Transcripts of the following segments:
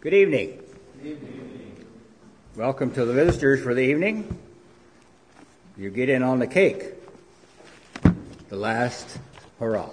Good evening. Welcome to the visitors for the evening. You get in on the cake. The last hurrah.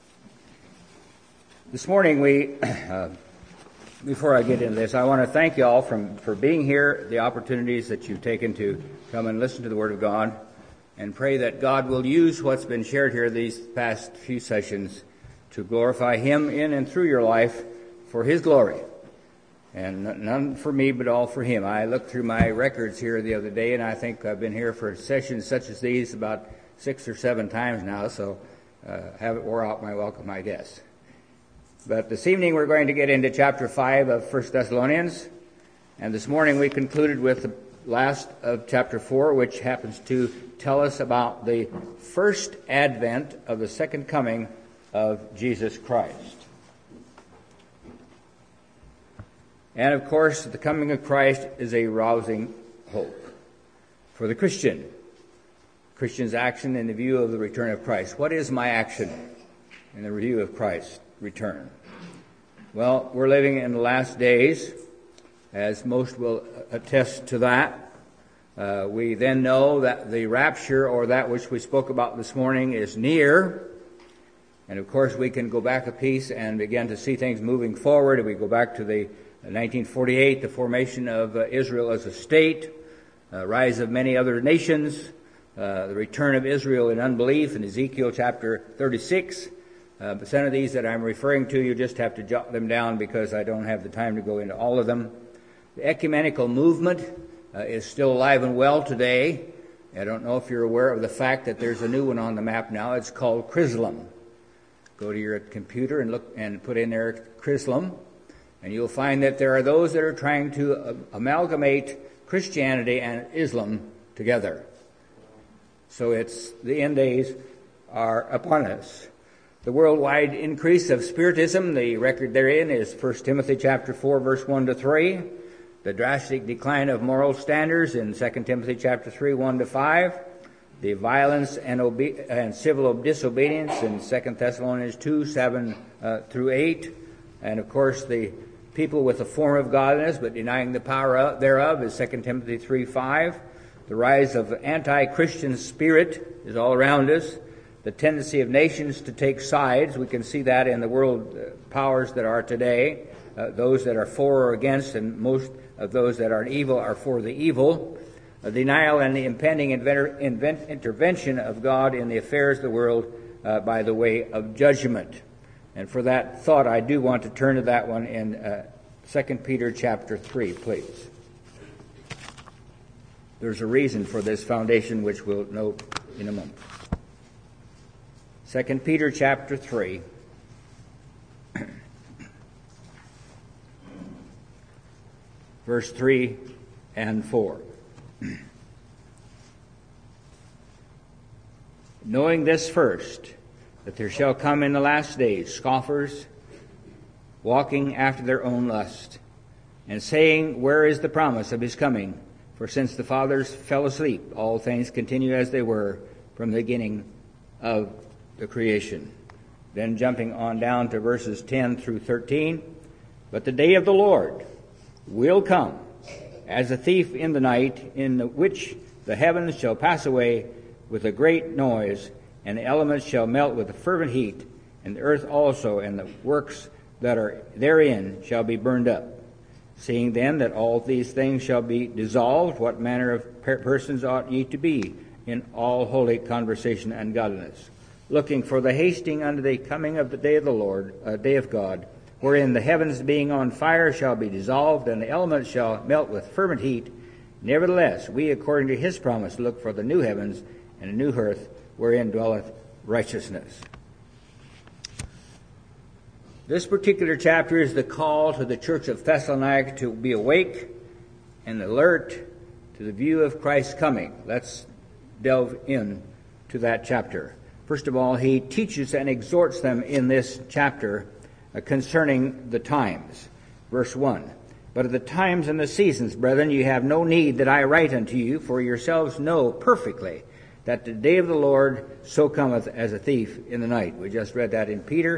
This morning before I get into this, I want to thank you all for being here, the opportunities that you've taken to come and listen to the Word of God, and pray that God will use what's been shared here these past few sessions to glorify Him in and through your life for His glory. And none for me, but all for Him. I looked through my records here the other day, and I think I've been here for sessions such as these about 6 or 7 times now, so haven't wore out my welcome, I guess. But this evening we're going to get into chapter 5 of 1 Thessalonians, and this morning we concluded with the last of chapter 4, which happens to tell us about the first advent of the second coming of Jesus Christ. And of course, the coming of Christ is a rousing hope for the Christian. Christian's action in the view of the return of Christ. What is my action in the review of Christ's return? Well, we're living in the last days, as most will attest to that. We then know that the rapture, or that which we spoke about this morning, is near. And of course, we can go back a piece and begin to see things moving forward. If we go back to the 1948, the formation of Israel as a state, rise of many other nations, the return of Israel in unbelief in Ezekiel chapter 36. Some of these that I'm referring to, you just have to jot them down because I don't have the time to go into all of them. The ecumenical movement is still alive and well today. I don't know if you're aware of the fact that there's a new one on the map now. It's called Chrislam. Go to your computer and look and put in there Chrislam. And you'll find that there are those that are trying to amalgamate Christianity and Islam together. So the end days are upon us. The worldwide increase of Spiritism, the record therein is 1 Timothy chapter 4, verse 1 to 3. The drastic decline of moral standards in 2 Timothy chapter 3, 1 to 5. The violence and civil disobedience in 2 Thessalonians 2, 7 through 8. And of course, the people with a form of godliness but denying the power thereof is 2 Timothy 3:5. The rise of anti-Christian spirit is all around us. The tendency of nations to take sides, we can see that in the world powers that are today. Those that are for or against, and most of those that are evil are for the evil. The denial and the impending intervention of God in the affairs of the world by the way of judgment. And for that thought, I do want to turn to that one in 2 Peter chapter 3, please. There's a reason for this foundation, which we'll note in a moment. 2 Peter chapter 3. Verse 3 and 4. Knowing this first, that there shall come in the last days scoffers, walking after their own lust, and saying, where is the promise of his coming? For since the fathers fell asleep, all things continue as they were from the beginning of the creation. Then jumping on down to verses 10 through 13. But the day of the Lord will come as a thief in the night, in which the heavens shall pass away with a great noise, and the elements shall melt with a fervent heat, and the earth also, and the works that are therein shall be burned up. Seeing then that all these things shall be dissolved, what manner of persons ought ye to be in all holy conversation and godliness, looking for the hasting unto the coming of the day of the Lord, day of God, wherein the heavens being on fire shall be dissolved, and the elements shall melt with fervent heat. Nevertheless, we according to his promise look for the new heavens and a new earth, wherein dwelleth righteousness. This particular chapter is the call to the church of Thessalonica to be awake and alert to the view of Christ's coming. Let's delve in to that chapter. First of all, he teaches and exhorts them in this chapter concerning the times. Verse 1. But of the times and the seasons, brethren, you have no need that I write unto you, for yourselves know perfectly that the day of the Lord so cometh as a thief in the night. We just read that in Peter.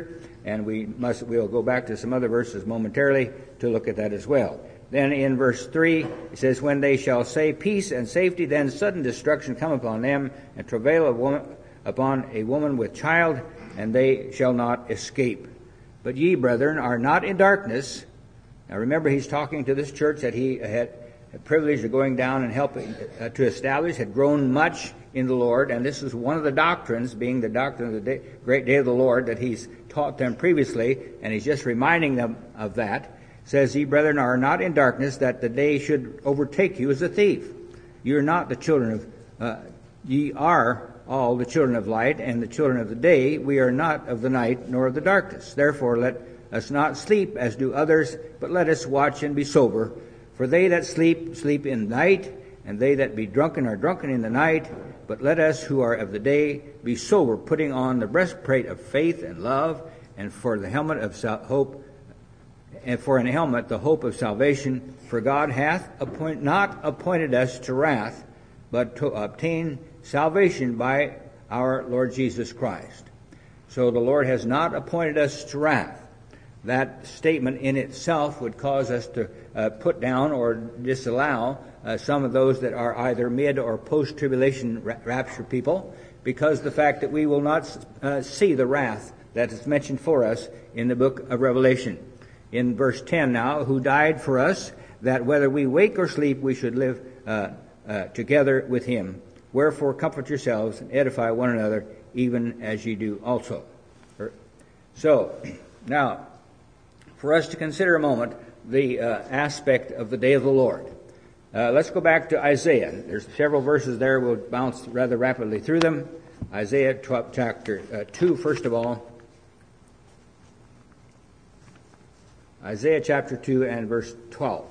and we'll go back to some other verses momentarily to look at that as well. Then in verse 3, it says, when they shall say peace and safety, then sudden destruction come upon them, and travail upon a woman with child, and they shall not escape. But ye, brethren, are not in darkness. Now remember, he's talking to this church that he had the privilege of going down and helping to establish, had grown much in the Lord, and this is one of the doctrines, being the doctrine of the great day of the Lord, that he's taught them previously, and he's just reminding them of that. Says, ye, brethren, are not in darkness, that the day should overtake you as a thief. You are not the children of, ye are all the children of light and the children of the day. We are not of the night nor of the darkness. Therefore let us not sleep as do others, but let us watch and be sober. For they that sleep, sleep in the night, and they that be drunken are drunken in the night. But let us who are of the day be sober, putting on the breastplate of faith and love, and for the helmet of hope, and for an helmet the hope of salvation. For God hath not appointed us to wrath, but to obtain salvation by our Lord Jesus Christ. So the Lord has not appointed us to wrath. That statement in itself would cause us to put down or disallow some of those that are either mid or post-tribulation rapture people, because the fact that we will not see the wrath that is mentioned for us in the book of Revelation. In verse 10 now, who died for us, that whether we wake or sleep, we should live together with him. Wherefore comfort yourselves and edify one another, even as ye do also. So, now, for us to consider a moment the aspect of the day of the Lord. Let's go back to Isaiah. There's several verses there. We'll bounce rather rapidly through them. Isaiah chapter 2, first of all. Isaiah chapter 2 and verse 12.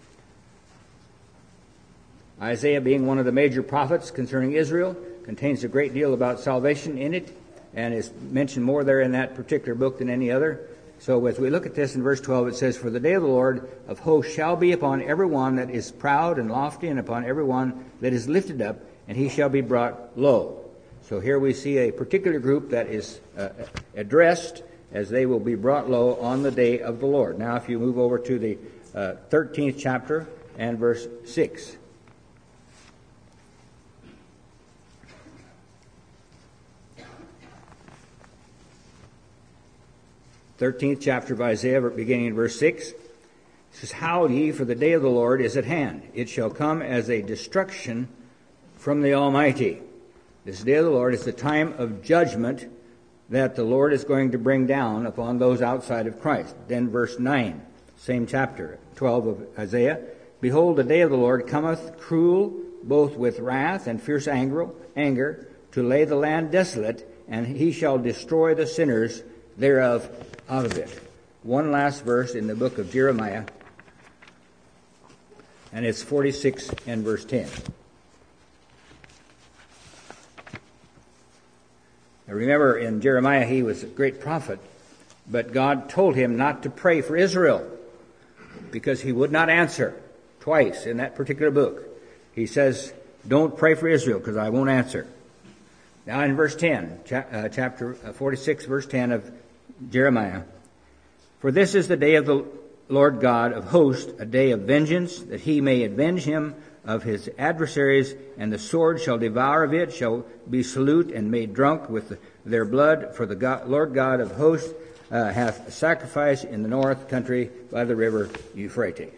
Isaiah, being one of the major prophets concerning Israel, contains a great deal about salvation in it, and is mentioned more there in that particular book than any other. So as we look at this in verse 12, it says, for the day of the Lord of hosts shall be upon every one that is proud and lofty, and upon every one that is lifted up, and he shall be brought low. So here we see a particular group that is addressed as they will be brought low on the day of the Lord. Now if you move over to the 13th chapter and verse 6. 13th chapter of Isaiah, beginning in verse 6. It says, howl ye, for the day of the Lord is at hand. It shall come as a destruction from the Almighty. This day of the Lord is the time of judgment that the Lord is going to bring down upon those outside of Christ. Then verse 9, same chapter, 12 of Isaiah. Behold, the day of the Lord cometh cruel, both with wrath and fierce anger, to lay the land desolate, and he shall destroy the sinners thereof out of it. One last verse in the book of Jeremiah, and it's 46 and verse 10. Now remember, in Jeremiah he was a great prophet, but God told him not to pray for Israel because he would not answer. Twice in that particular book he says, don't pray for Israel because I won't answer. Now in verse 10, chapter 46, verse 10 of Jeremiah, for this is the day of the Lord God of hosts, a day of vengeance, that he may avenge him of his adversaries, and the sword shall devour of it, shall be salute and made drunk with their blood, for the Lord God of hosts hath sacrificed in the north country by the river Euphrates.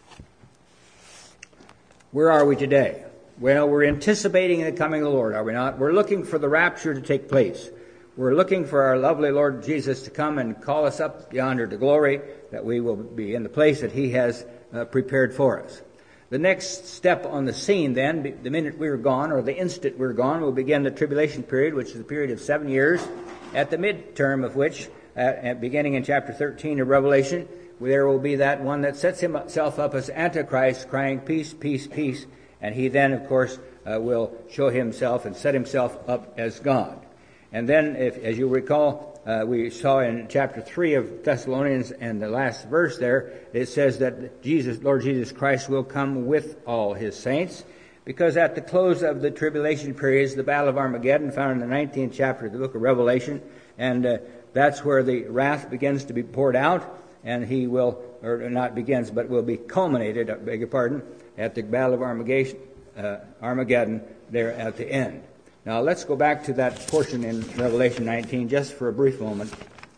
Where are we today? Well, we're anticipating the coming of the Lord, are we not? We're looking for the rapture to take place. We're looking for our lovely Lord Jesus to come and call us up yonder to glory, that we will be in the place that he has prepared for us. The next step on the scene then, the minute we're gone, or the instant we're gone, will begin the tribulation period, which is a period of 7 years, at the midterm of which, beginning in chapter 13 of Revelation, there will be that one that sets himself up as Antichrist, crying, peace, peace, peace, and he then, of course, will show himself and set himself up as God. And then, as you recall, we saw in chapter 3 of Thessalonians and the last verse there, it says that Lord Jesus Christ will come with all his saints, because at the close of the tribulation periods, the Battle of Armageddon, found in the 19th chapter of the book of Revelation, and that's where the wrath begins to be poured out, and he will, or not begins, but will be culminated, I beg your pardon, at the Battle of Armageddon there at the end. Now let's go back to that portion in Revelation 19 just for a brief moment.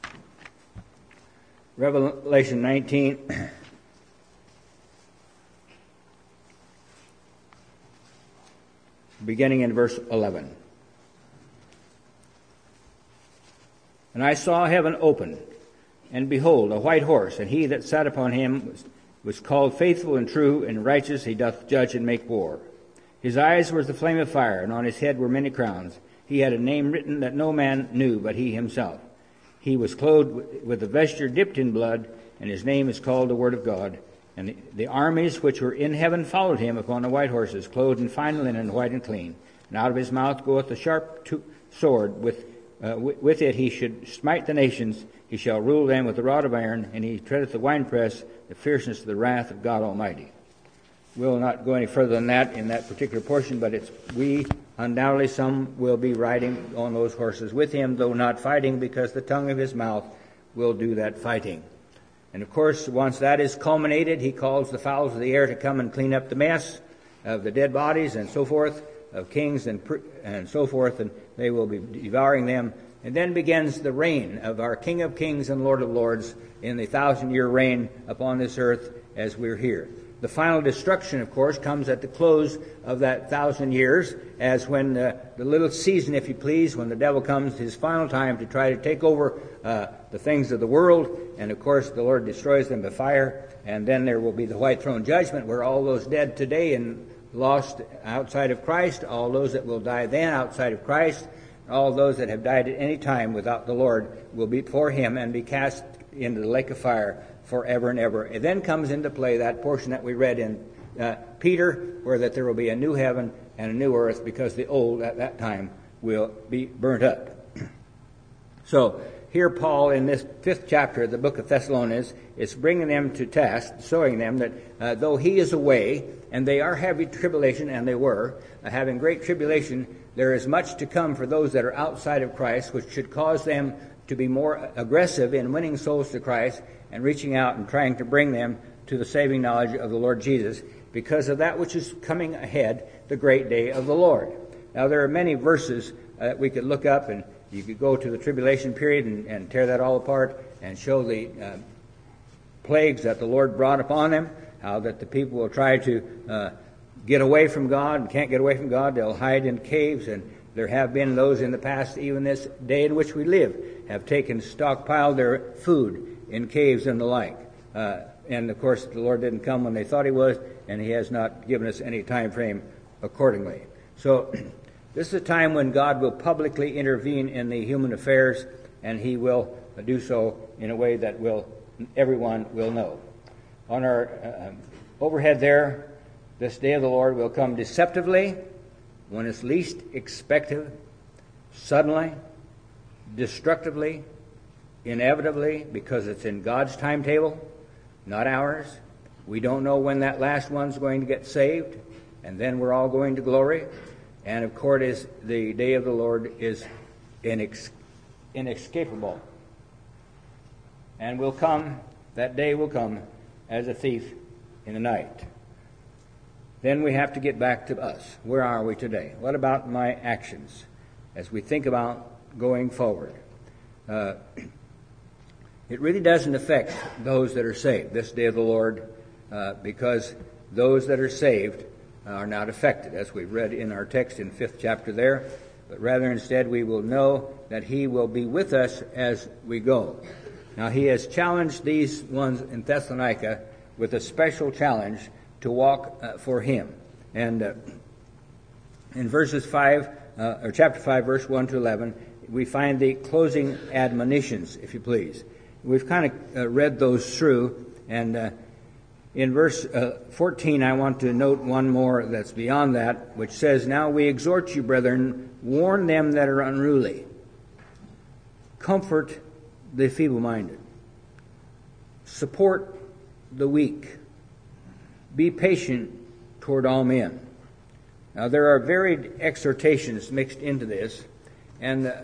Revelation 19, beginning in verse 11. And I saw heaven open, and behold, a white horse, and he that sat upon him was called Faithful and True, and righteous he doth judge and make war. His eyes were as the flame of fire, and on his head were many crowns. He had a name written that no man knew but he himself. He was clothed with a vesture dipped in blood, and his name is called the Word of God. And the armies which were in heaven followed him upon the white horses, clothed in fine linen, white and clean. And out of his mouth goeth a sharp sword. With it he should smite the nations. He shall rule them with a rod of iron, and he treadeth the winepress, the fierceness of the wrath of God Almighty. We'll not go any further than that in that particular portion, but undoubtedly some will be riding on those horses with him, though not fighting, because the tongue of his mouth will do that fighting. And of course, once that is culminated, he calls the fowls of the air to come and clean up the mess of the dead bodies and so forth, of kings and so forth, and they will be devouring them. And then begins the reign of our King of Kings and Lord of Lords in the 1,000-year reign upon this earth as we're here. The final destruction, of course, comes at the close of that 1,000 years, as when the little season, if you please, when the devil comes his final time to try to take over the things of the world, and of course the Lord destroys them by fire, and then there will be the white throne judgment, where all those dead today and lost outside of Christ, all those that will die then outside of Christ, all those that have died at any time without the Lord will be before him and be cast into the lake of fire forever and ever. It then comes into play that portion that we read in Peter, where that there will be a new heaven and a new earth, because the old at that time will be burnt up. So here Paul, in this 5th chapter of the book of Thessalonians, is bringing them to task, showing them that though he is away, and they are having tribulation, and they were having great tribulation, there is much to come for those that are outside of Christ, which should cause them to be more aggressive in winning souls to Christ and reaching out and trying to bring them to the saving knowledge of the Lord Jesus, because of that which is coming ahead, the great day of the Lord. Now, there are many verses that we could look up, and you could go to the tribulation period and tear that all apart and show the plagues that the Lord brought upon them, how that the people will try to get away from God and can't get away from God. They'll hide in caves, and there have been those in the past, even this day in which we live, have stockpiled their food in caves and the like. And of course, the Lord didn't come when they thought he was, and he has not given us any time frame accordingly. So this is a time when God will publicly intervene in the human affairs, and he will do so in a way that everyone will know. On our overhead there, this day of the Lord will come deceptively, when it's least expected, suddenly, destructively, inevitably, because it's in God's timetable, not ours. We don't know when that last one's going to get saved, and then we're all going to glory. And of course, the day of the Lord is inescapable, and that day will come as a thief in the night. Then we have to get back to us. Where are we today? What about my actions as we think about going forward? It really doesn't affect those that are saved, this day of the Lord, because those that are saved are not affected, as we read in our text in 5th chapter there, but rather instead we will know that he will be with us as we go. Now, he has challenged these ones in Thessalonica with a special challenge to walk for him. And in chapter 5, verse 1 to 11, we find the closing admonitions, if you please. We've kind of read those through, and in verse 14, I want to note one more that's beyond that, which says, "Now we exhort you, brethren, warn them that are unruly. Comfort the feeble-minded. Support the weak. Be patient toward all men." Now, there are varied exhortations mixed into this, and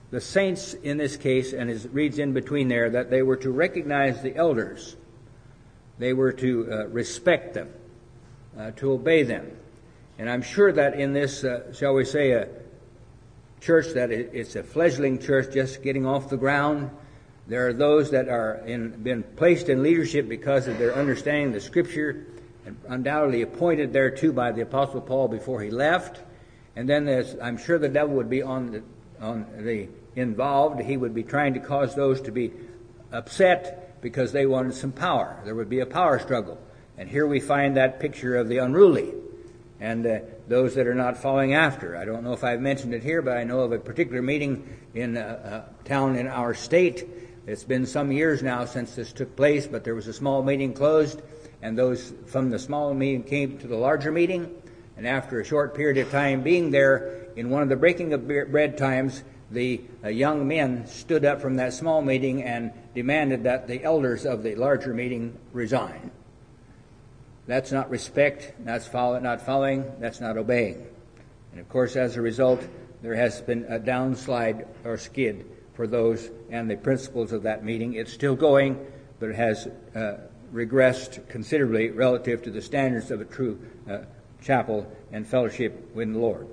the saints in this case, and it reads in between there, that they were to recognize the elders. They were to respect them, to obey them. And I'm sure that in this, shall we say, a church that it's a fledgling church just getting off the ground, there are those that are been placed in leadership because of their understanding the Scripture, and undoubtedly appointed thereto by the Apostle Paul before he left. And then I'm sure the devil would be on the involved. He would be trying to cause those to be upset because they wanted some power. There would be a power struggle. And here we find that picture of the unruly and those that are not following after. I don't know if I've mentioned it here, but I know of a particular meeting in a town in our state. It's been some years now since this took place, but there was a small meeting closed, and those from the small meeting came to the larger meeting. And after a short period of time being there, in one of the breaking of bread times, the young men stood up from that small meeting and demanded that the elders of the larger meeting resign. That's not respect, that's not following, that's not obeying. And of course, as a result, there has been a downslide or skid for those and the principles of that meeting. It's still going, but it has regressed considerably relative to the standards of a true chapel and fellowship with the Lord.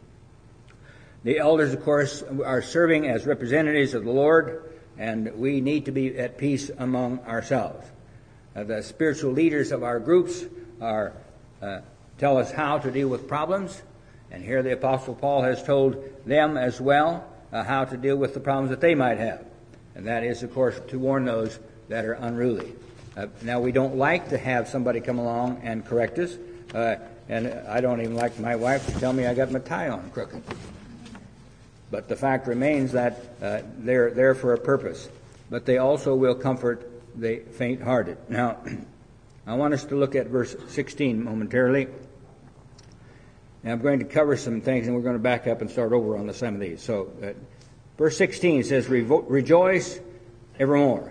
The elders, of course, are serving as representatives of the Lord, and we need to be at peace among ourselves. The spiritual leaders of our groups tell us how to deal with problems, and here the Apostle Paul has told them as well how to deal with the problems that they might have. And that is, of course, to warn those that are unruly. Now, we don't like to have somebody come along and correct us, and I don't even like my wife to tell me I got my tie on crooked. But the fact remains that they're there for a purpose. But they also will comfort the faint-hearted. Now, I want us to look at verse 16 momentarily. Now, I'm going to cover some things, and we're going to back up and start over on some of these. So, verse 16 says, "Rejoice evermore."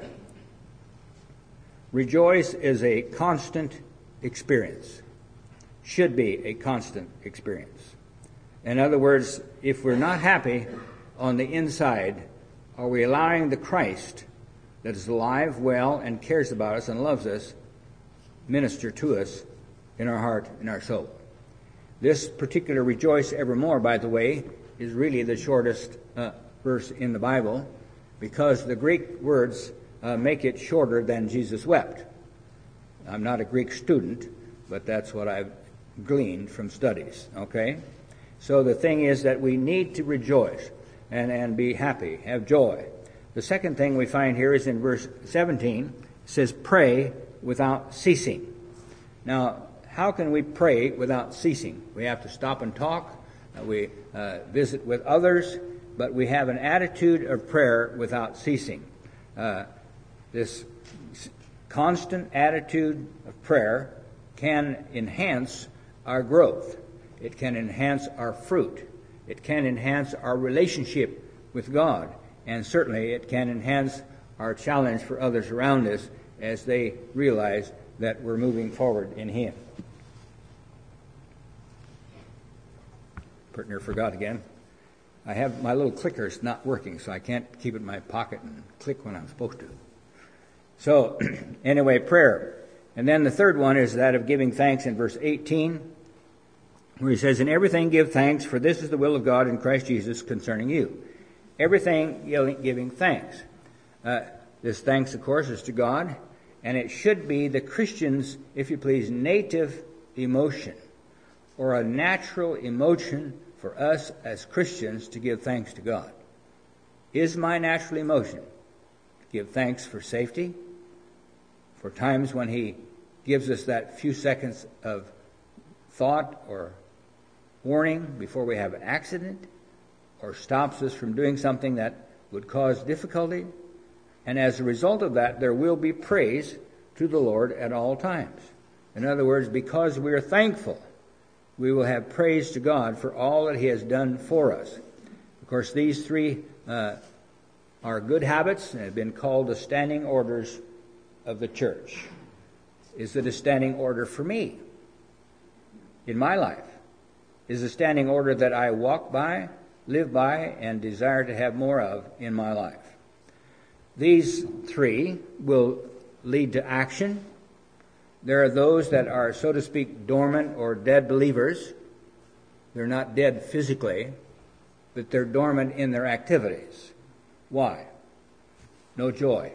Rejoice is a constant experience. Should be a constant experience. In other words, if we're not happy on the inside, are we allowing the Christ that is alive, well, and cares about us and loves us, minister to us in our heart, in our soul? This particular rejoice evermore, by the way, is really the shortest verse in the Bible, because the Greek words make it shorter than Jesus wept. I'm not a Greek student, but that's what I've gleaned from studies, okay? So the thing is that we need to rejoice and be happy, have joy. The second thing we find here is in verse 17. It says, "Pray without ceasing." Now, how can we pray without ceasing? We have to stop and talk. We visit with others, but we have an attitude of prayer without ceasing. This constant attitude of prayer can enhance our growth. It can enhance our fruit. It can enhance our relationship with God. And certainly it can enhance our challenge for others around us as they realize that we're moving forward in Him. Partner forgot again. I have my little clicker's not working, so I can't keep it in my pocket and click when I'm supposed to. So, anyway, prayer. And then the third one is that of giving thanks in verse 18, where he says, "In everything give thanks, for this is the will of God in Christ Jesus concerning you." Everything giving thanks. This thanks, of course, is to God, and it should be the Christian's, if you please, native emotion, or a natural emotion for us as Christians to give thanks to God. Is my natural emotion to give thanks for safety, for times when He gives us that few seconds of thought or warning before we have an accident, or stops us from doing something that would cause difficulty? And as a result of that, there will be praise to the Lord at all times. In other words, because we are thankful, we will have praise to God for all that He has done for us. Of course, these three are good habits and have been called the standing orders of the church. Is it a standing order for me in my life? Is a standing order that I walk by live by, and desire to have more of in my life. These three will lead to action. There are those that are, so to speak, dormant or dead believers. They're not dead physically, but they're dormant in their activities. Why? No joy.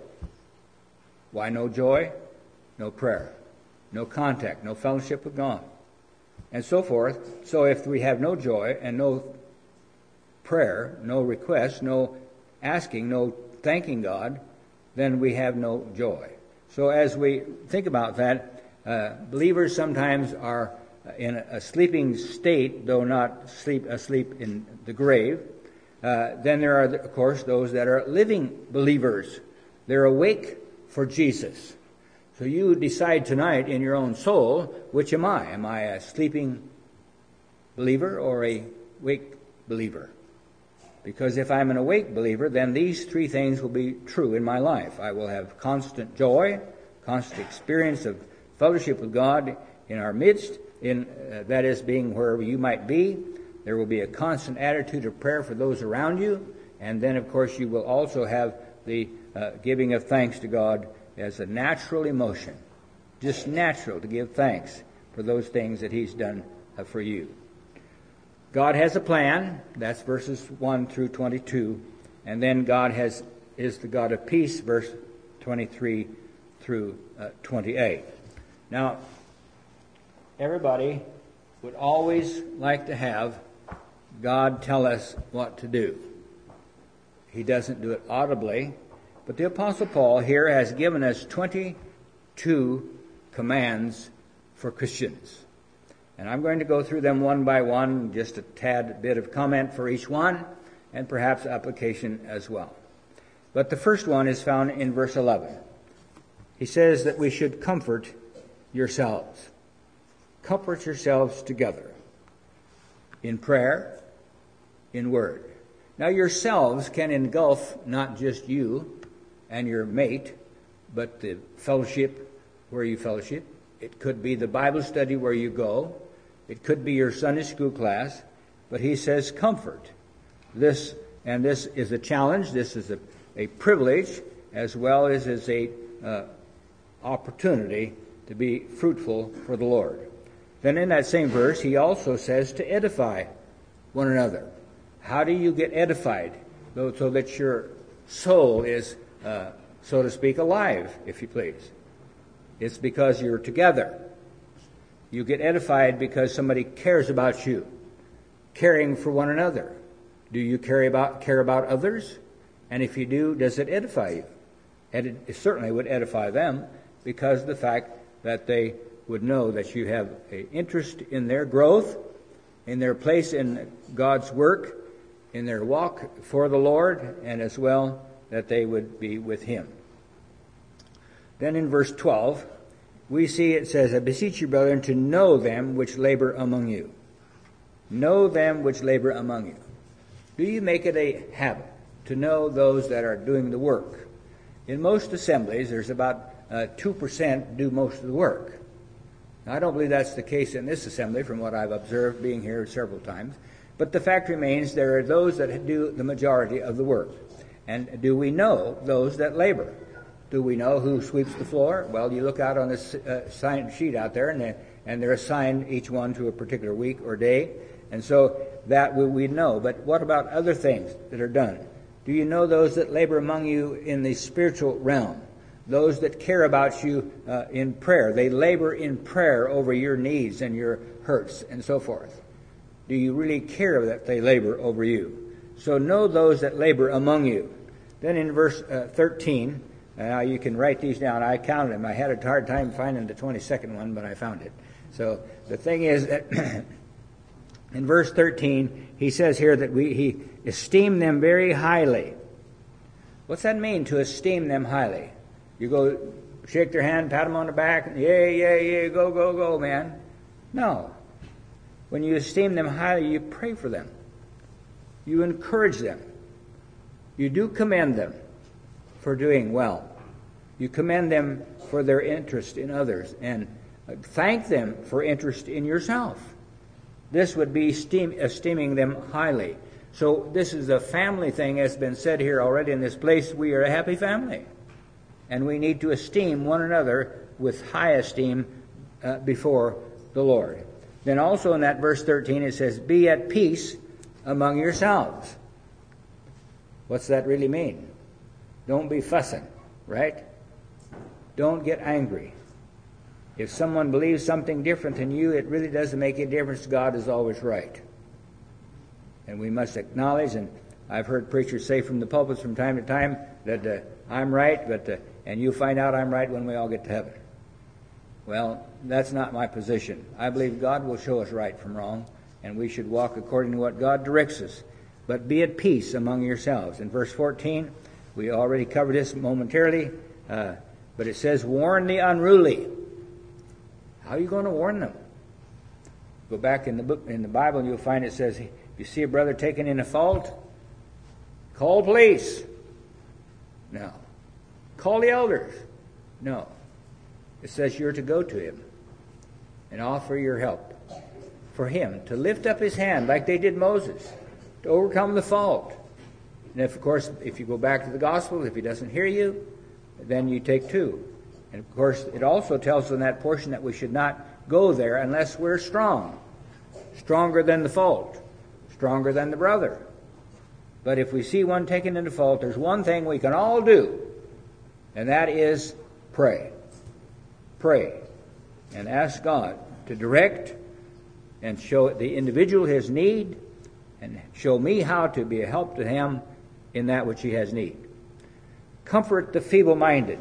Why no joy? No prayer, no contact, no fellowship with God, and so forth. So if we have no joy and no prayer, no request, no asking, no thanking God, then we have no joy. So as we think about that, believers sometimes are in a sleeping state, though not asleep in the grave. Then there are, of course, those that are living believers. They're awake for Jesus. So you decide tonight in your own soul, which am I? Am I a sleeping believer or a awake believer? Because if I'm an awake believer, then these three things will be true in my life. I will have constant joy, constant experience of fellowship with God in our midst, that is, being wherever you might be. There will be a constant attitude of prayer for those around you. And then, of course, you will also have the giving of thanks to God as a natural emotion. Just natural to give thanks for those things that He's done for you. God has a plan. That's verses 1 through 22. And then God is the God of peace, verse 23 through 28. Now, everybody would always like to have God tell us what to do. He doesn't do it audibly, but the Apostle Paul here has given us 22 commands for Christians. And I'm going to go through them one by one, just a tad bit of comment for each one, and perhaps application as well. But the first one is found in verse 11. He says that we should comfort yourselves. Comfort yourselves together in prayer, in word. Now yourselves can engulf not just you and your mate, but the fellowship where you fellowship. It could be the Bible study where you go. It could be your Sunday school class. But he says comfort. This is a challenge. This is a privilege, as well as is a opportunity to be fruitful for the Lord. Then in that same verse, he also says to edify one another. How do you get edified? So that your soul is, so to speak, alive, if you please. It's because you're together. You get edified because somebody cares about you, caring for one another. Do you care about others? And if you do, does it edify you? And it certainly would edify them, because of the fact that they would know that you have an interest in their growth, in their place in God's work, in their walk for the Lord, and as well that they would be with Him. Then in verse 12, we see it says, I beseech you, brethren, to know them which labor among you. Know them which labor among you. Do you make it a habit to know those that are doing the work? In most assemblies, there's about 2% do most of the work. Now, I don't believe that's the case in this assembly from what I've observed being here several times. But the fact remains there are those that do the majority of the work. And do we know those that labor? Do we know who sweeps the floor? Well, you look out on this sign sheet out there, and they're assigned each one to a particular week or day. And so that we know. But what about other things that are done? Do you know those that labor among you in the spiritual realm? Those that care about you in prayer. They labor in prayer over your needs and your hurts and so forth. Do you really care that they labor over you? So know those that labor among you. Then in verse 13, now you can write these down. I counted them. I had a hard time finding the 22nd one, but I found it. So the thing is that in verse 13, he says here that he esteemed them very highly. What's that mean, to esteem them highly? You go shake their hand, pat them on the back, yay, go, man. No. When you esteem them highly, you pray for them. You encourage them. You do commend them for doing well. You commend them for their interest in others, and thank them for interest in yourself. This would be esteeming them highly. So this is a family thing, as has been said here already in this place. We are a happy family. And we need to esteem one another with high esteem before the Lord. Then also in that verse 13 it says, be at peace among yourselves. What's that really mean? Don't be fussing, right? Don't get angry. If someone believes something different than you, it really doesn't make any difference. God is always right. And we must acknowledge, and I've heard preachers say from the pulpits from time to time that I'm right, and you'll find out I'm right when we all get to heaven. Well, that's not my position. I believe God will show us right from wrong, and we should walk according to what God directs us. But be at peace among yourselves. In verse 14, we already covered this momentarily, but it says, warn the unruly. How are you going to warn them? Go back in the Bible, and you'll find it says, if you see a brother taken in a fault, call police. No. Call the elders. No. It says you're to go to him and offer your help for him to lift up his hand like they did Moses to overcome the fault. And of course, if you go back to the gospel, if he doesn't hear you, then you take two. And of course, it also tells us in that portion that we should not go there unless we're strong. Stronger than the fault. Stronger than the brother. But if we see one taken into fault, there's one thing we can all do, and that is pray. Pray. And ask God to direct and show the individual his need, and show me how to be a help to him in that which he has need. Comfort the feeble-minded.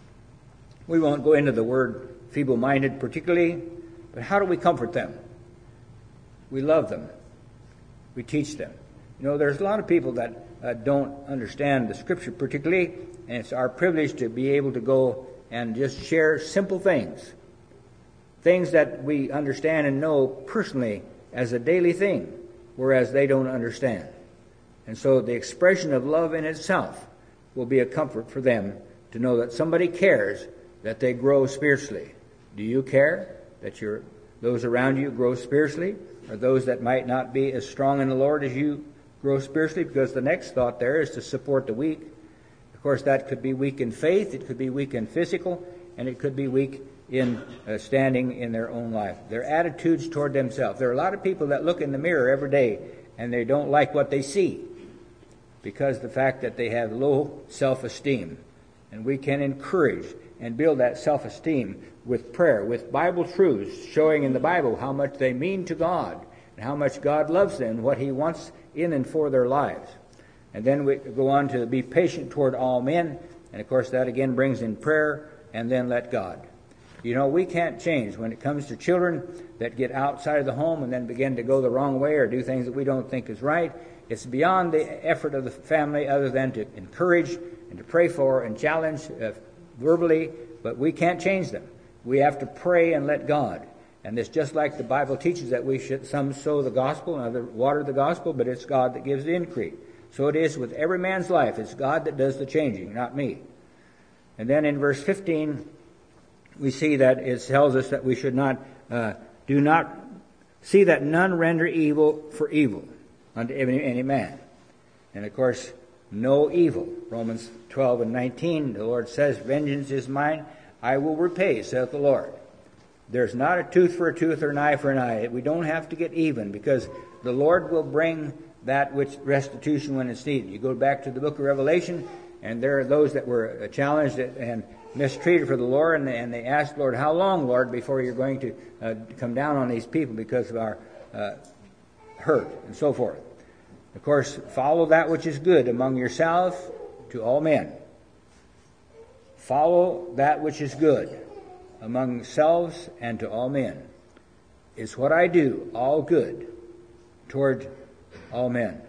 We won't go into the word feeble-minded particularly, but how do we comfort them? We love them. We teach them. You know, there's a lot of people that don't understand the Scripture particularly, and it's our privilege to be able to go and just share simple things. Things that we understand and know personally as a daily thing, whereas they don't understand. And so the expression of love in itself will be a comfort for them to know that somebody cares that they grow spiritually. Do you care that those around you grow spiritually? Or those that might not be as strong in the Lord as you grow spiritually? Because the next thought there is to support the weak. Of course, that could be weak in faith, it could be weak in physical, and it could be weak in standing in their own life. Their attitudes toward themselves. There are a lot of people that look in the mirror every day and they don't like what they see because of the fact that they have low self-esteem. And we can encourage and build that self-esteem with prayer, with Bible truths, showing in the Bible how much they mean to God and how much God loves them, what He wants in and for their lives. And then we go on to be patient toward all men. And of course that again brings in prayer and then let God. You know, we can't change when it comes to children that get outside of the home and then begin to go the wrong way or do things that we don't think is right. It's beyond the effort of the family other than to encourage and to pray for and challenge verbally, but we can't change them. We have to pray and let God. And it's just like the Bible teaches that we should, some sow the gospel and others water the gospel, but it's God that gives the increase. So it is with every man's life. It's God that does the changing, not me. And then in verse 15, we see that it tells us that we should not, do not see that none render evil for evil unto any man. And of course, no evil. Romans 12 and 19, the Lord says, vengeance is mine, I will repay, saith the Lord. There's not a tooth for a tooth or an eye for an eye. We don't have to get even because the Lord will bring that which restitution when it's needed. You go back to the book of Revelation, and there are those that were challenged and mistreated for the Lord, and they asked, Lord, how long, Lord, before you're going to come down on these people because of our hurt and so forth. Of course, follow that which is good among yourselves to all men. Follow that which is good among yourselves and to all men. Is what I do all good toward all men?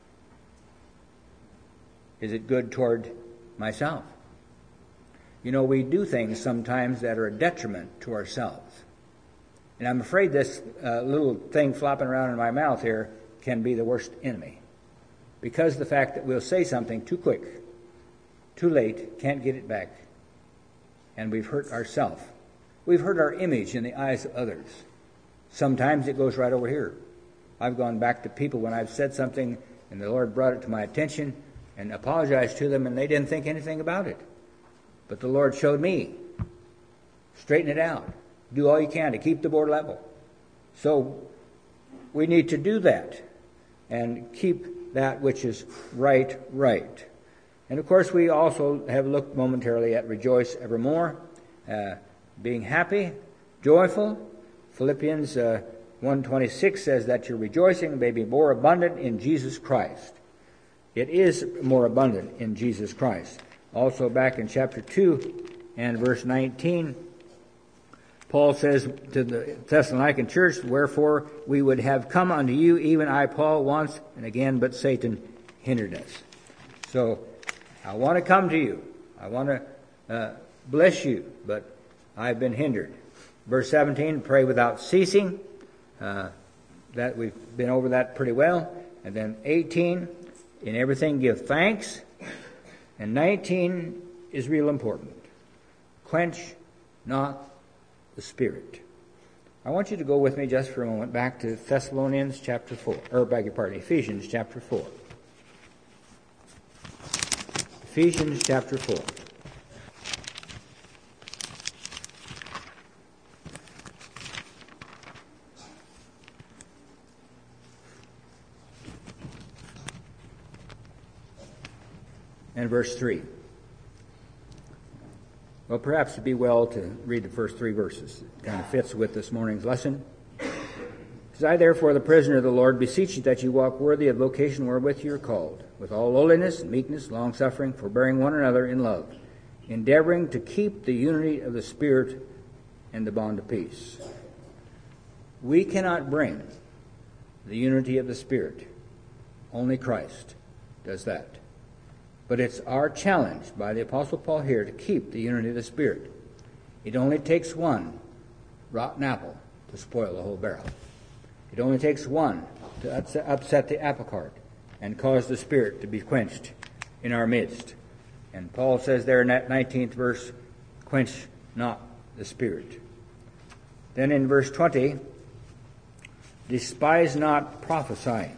Is it good toward myself? You know, we do things sometimes that are a detriment to ourselves. And I'm afraid this little thing flopping around in my mouth here can be the worst enemy. Because of the fact that we'll say something too quick, too late, can't get it back. And we've hurt ourselves. We've hurt our image in the eyes of others. Sometimes it goes right over here. I've gone back to people when I've said something And the Lord brought it to my attention and apologized to them, and they didn't think anything about it. But the Lord showed me, straighten it out. Do all you can to keep the board level. So we need to do that and keep that which is right. And of course, we also have looked momentarily at rejoice evermore, being happy, joyful. Philippians 1:26 says that your rejoicing may be more abundant in Jesus Christ. It is more abundant in Jesus Christ. Also back in chapter 2 and verse 19, Paul says to the Thessalonican church, wherefore we would have come unto you, even I, Paul, once and again, but Satan hindered us. So I want to come to you. I want to bless you, but I've been hindered. Verse 17, pray without ceasing. That we've been over that pretty well. And then 18, in everything give thanks. And 19 is real important. Quench not the Spirit. I want you to go with me just for a moment back to Thessalonians chapter 4, Ephesians chapter 4. Ephesians chapter 4. And verse 3. Well, perhaps it'd be well to read the first 3 verses. It kind of fits with this morning's lesson. It says, I therefore, the prisoner of the Lord, beseech you that you walk worthy of vocation wherewith you are called, with all lowliness and meekness, long-suffering, forbearing one another in love, endeavoring to keep the unity of the Spirit and the bond of peace. We cannot bring the unity of the Spirit. Only Christ does that. But it's our challenge by the Apostle Paul here to keep the unity of the Spirit. It only takes one rotten apple to spoil the whole barrel. It only takes one to upset the apple cart and cause the Spirit to be quenched in our midst. And Paul says there in that 19th verse, quench not the Spirit. Then in verse 20, despise not prophesying.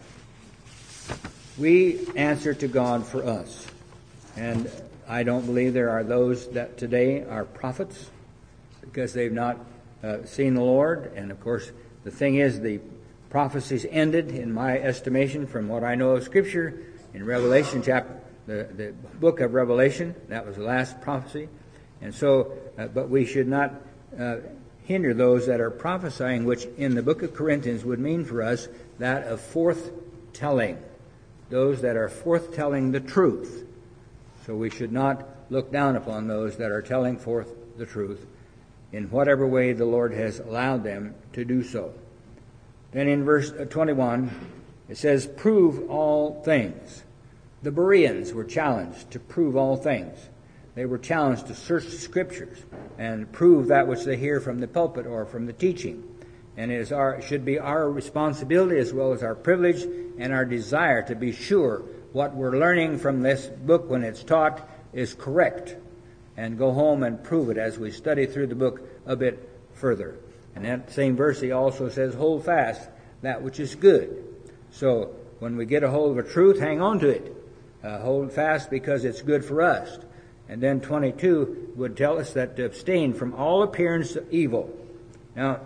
We answer to God for us. And I don't believe there are those that today are prophets because they've not seen the Lord. And of course, the thing is, the prophecies ended, in my estimation, from what I know of Scripture, in Revelation chapter, the book of Revelation. That was the last prophecy. And so, but we should not hinder those that are prophesying, which in the book of Corinthians would mean for us that of forth-telling. Those that are forth-telling the truth. So we should not look down upon those that are telling forth the truth in whatever way the Lord has allowed them to do so. Then in verse 21, it says, prove all things. The Bereans were challenged to prove all things. They were challenged to search the Scriptures and prove that which they hear from the pulpit or from the teaching. And it should be our responsibility as well as our privilege and our desire to be sure what we're learning from this book when it's taught is correct, and go home and prove it as we study through the book a bit further. And that same verse, he also says, hold fast that which is good. So when we get a hold of a truth, hang on to it. Hold fast because it's good for us. And then 22 would tell us that to abstain from all appearance of evil. Now,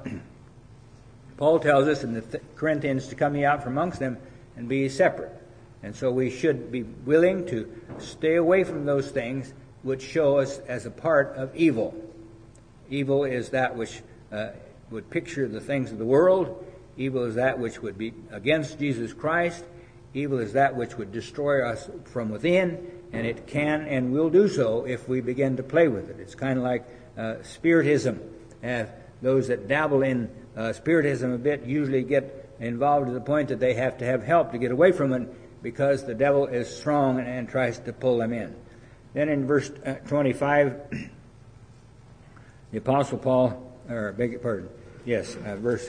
Paul tells us in the Corinthians to come ye out from amongst them and be separate. And so we should be willing to stay away from those things which show us as a part of evil. Evil is that which would picture the things of the world. Evil is that which would be against Jesus Christ. Evil is that which would destroy us from within, and it can and will do so if we begin to play with it. It's kind of like Spiritism. Those that dabble in Spiritism a bit usually get involved to the point that they have to have help to get away from it, because the devil is strong and tries to pull them in. Then in verse 25, the Apostle Paul, verse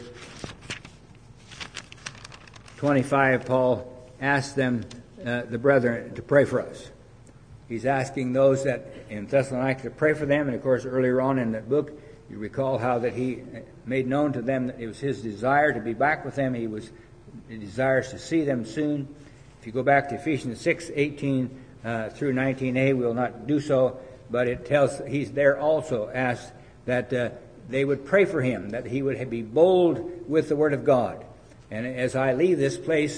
25, Paul asked them, the brethren, to pray for us. He's asking those that in Thessalonica to pray for them, and of course earlier on in that book, you recall how that he made known to them that it was his desire to be back with them. He desires to see them soon. If you go back to Ephesians 6:18 through 19a, we will not do so, but it tells, he's there also asked that they would pray for him, that he would be bold with the Word of God. And as I leave this place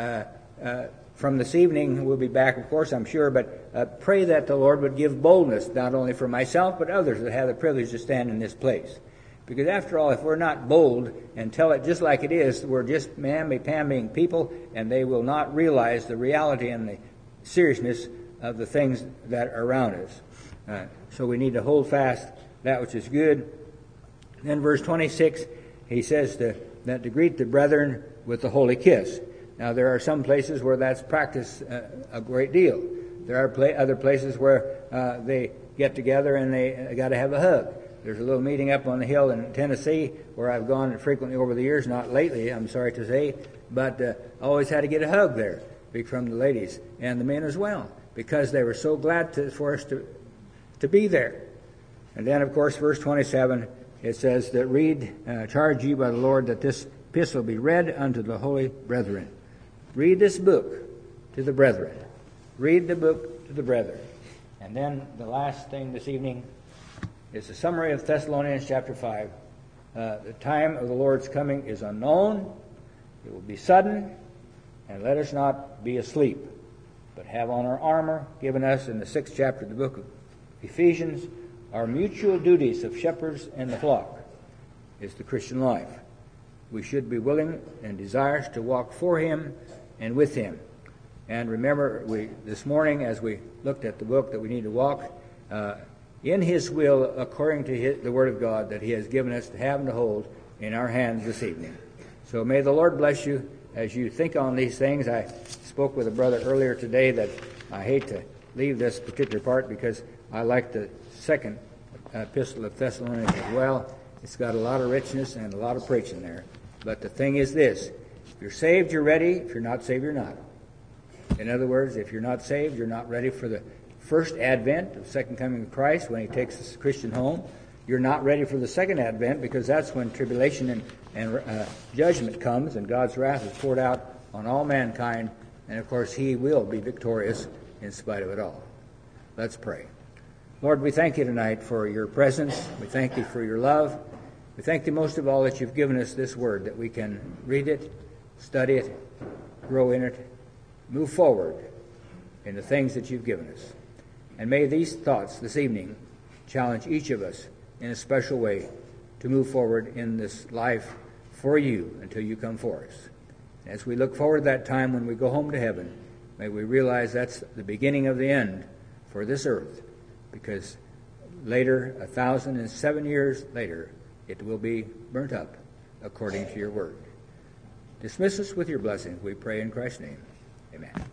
from this evening, we'll be back, of course, I'm sure, but pray that the Lord would give boldness, not only for myself, but others that have the privilege to stand in this place. Because after all, if we're not bold and tell it just like it is, we're just mamby-pambying people, and they will not realize the reality and the seriousness of the things that are around us. So we need to hold fast that which is good. Then verse 26, he says that to greet the brethren with the holy kiss. Now there are some places where that's practiced a great deal. There are other places where they get together and they got to have a hug. There's a little meeting up on the hill in Tennessee where I've gone frequently over the years, not lately, I'm sorry to say, but always had to get a hug there from the ladies and the men as well, because they were so glad for us to be there. And then, of course, verse 27, it says that charge ye by the Lord that this epistle be read unto the holy brethren. Read this book to the brethren. Read the book to the brethren. And then the last thing this evening is a summary of Thessalonians chapter 5. The time of the Lord's coming is unknown. It will be sudden. And let us not be asleep, but have on our armor given us in the 6th chapter of the book of Ephesians. Our mutual duties of shepherds and the flock is the Christian life. We should be willing and desirous to walk for him and with him. And remember, this morning as we looked at the book, that we need to walk in his will according to the Word of God that he has given us to have and to hold in our hands this evening. So may the Lord bless you as you think on these things. I spoke with a brother earlier today that I hate to leave this particular part because I like the second epistle of Thessalonians as well. It's got a lot of richness and a lot of preaching there. But the thing is this: if you're saved, you're ready. If you're not saved, you're not. In other words, if you're not saved, you're not ready for the first advent of the second coming of Christ when he takes the Christian home. You're not ready for the second advent because that's when tribulation and judgment comes and God's wrath is poured out on all mankind. And of course, he will be victorious in spite of it all. Let's pray. Lord, we thank you tonight for your presence. We thank you for your love. We thank you most of all that you've given us this word, that we can read it, study it, grow in it, move forward in the things that you've given us. And may these thoughts this evening challenge each of us in a special way to move forward in this life for you until you come for us. As we look forward to that time when we go home to heaven, may we realize that's the beginning of the end for this earth, because later, 1,007 years later, it will be burnt up according to your word. Dismiss us with your blessings, we pray in Christ's name. Amen.